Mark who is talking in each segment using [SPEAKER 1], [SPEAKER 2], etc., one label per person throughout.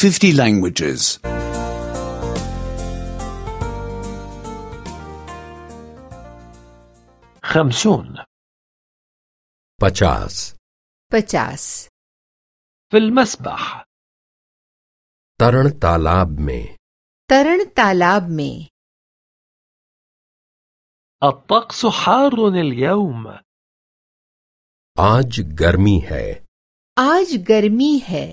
[SPEAKER 1] 50 languages.
[SPEAKER 2] 50
[SPEAKER 3] 50
[SPEAKER 4] 50
[SPEAKER 2] في المسبح.
[SPEAKER 3] तरण तालाब में
[SPEAKER 4] तरण तालाब में
[SPEAKER 2] الطقس حار اليوم.
[SPEAKER 3] आज गर्मी है
[SPEAKER 4] आज गर्मी है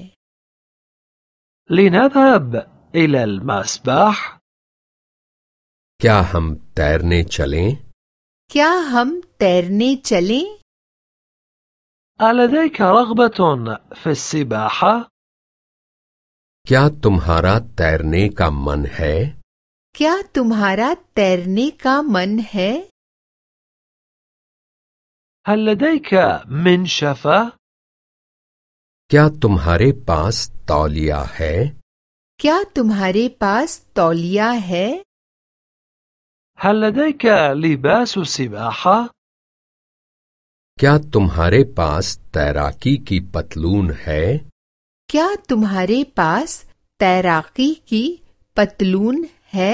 [SPEAKER 2] لنذهب إلى المسبح.
[SPEAKER 3] क्या हम तैरने चलें
[SPEAKER 4] क्या हम तैरने चलें
[SPEAKER 2] ألديك رغبة في السباحة؟
[SPEAKER 3] क्या तुम्हारा तैरने का मन है
[SPEAKER 4] क्या तुम्हारा तैरने का मन है
[SPEAKER 2] هل لديك منشفة؟
[SPEAKER 3] क्या तुम्हारे पास तौलिया है
[SPEAKER 4] क्या तुम्हारे पास तौलिया है
[SPEAKER 2] هل لديك لباس سباحة؟
[SPEAKER 3] क्या तुम्हारे पास तैराकी की पतलून है
[SPEAKER 4] क्या तुम्हारे पास तैराकी की पतलून है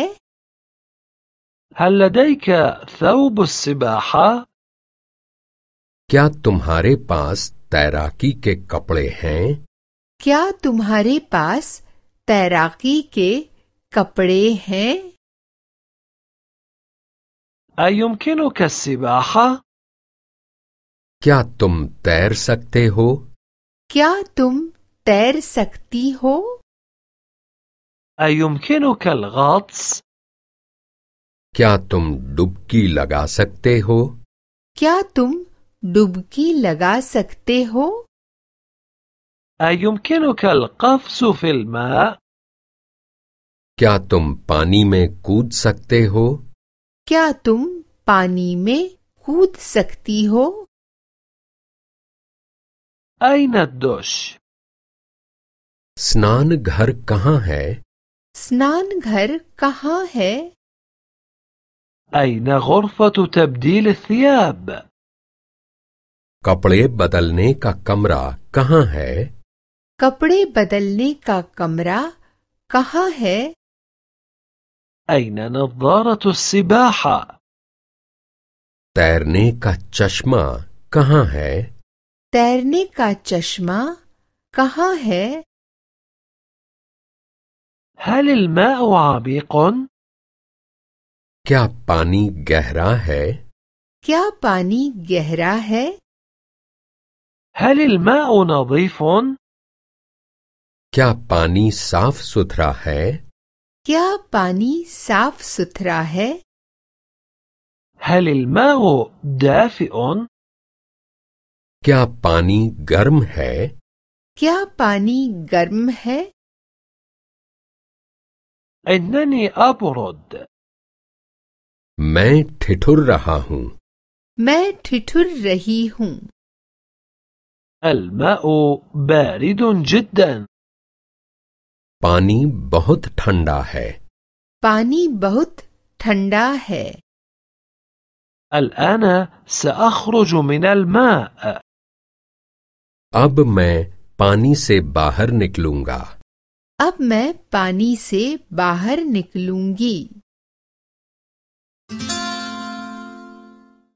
[SPEAKER 2] هل لديك ثوب السباحة؟
[SPEAKER 3] क्या तुम्हारे पास तैराकी के कपड़े हैं
[SPEAKER 4] क्या तुम्हारे पास तैराकी के कपड़े हैं
[SPEAKER 2] أيمكنك السباحة؟
[SPEAKER 3] क्या तुम तैर सकते हो
[SPEAKER 4] क्या तुम तैर सकती हो
[SPEAKER 2] أيمكنك الغطس؟
[SPEAKER 3] क्या तुम डुबकी लगा सकते हो
[SPEAKER 4] क्या तुम डुबकी लगा सकते हो
[SPEAKER 2] أيمكنك القفز في الماء؟
[SPEAKER 3] क्या तुम पानी में कूद सकते हो
[SPEAKER 4] क्या तुम पानी में कूद सकती हो
[SPEAKER 2] أين الدش؟
[SPEAKER 3] स्नान घर कहाँ है
[SPEAKER 4] स्नान घर कहाँ है
[SPEAKER 2] أين غرفة تبديل الثياب؟
[SPEAKER 3] कपड़े बदलने का कमरा कहाँ है
[SPEAKER 4] कपड़े बदलने का कमरा कहाँ है
[SPEAKER 2] أين نظارة السباحة؟
[SPEAKER 3] तैरने का चश्मा कहाँ है
[SPEAKER 4] तैरने का चश्मा कहाँ है
[SPEAKER 2] هل الماء عميق؟
[SPEAKER 3] क्या पानी गहरा है
[SPEAKER 4] क्या पानी गहरा है
[SPEAKER 2] هل الماء نظيف؟
[SPEAKER 3] क्या पानी साफ सुथरा है
[SPEAKER 4] क्या पानी साफ सुथरा है
[SPEAKER 2] هل الماء دافئ؟
[SPEAKER 3] क्या पानी गर्म है
[SPEAKER 4] क्या पानी गर्म है
[SPEAKER 2] إنني أبرد.
[SPEAKER 3] मैं ठिठुर रहा हूँ
[SPEAKER 4] मैं ठिठुर रही हूँ
[SPEAKER 2] الماء بارد جدا.
[SPEAKER 3] पानी बहुत ठंडा है
[SPEAKER 4] पानी बहुत ठंडा है
[SPEAKER 2] الآن سأخرج من الماء.
[SPEAKER 3] अब मैं पानी से बाहर निकलूंगा
[SPEAKER 4] अब मैं पानी से बाहर निकलूंगी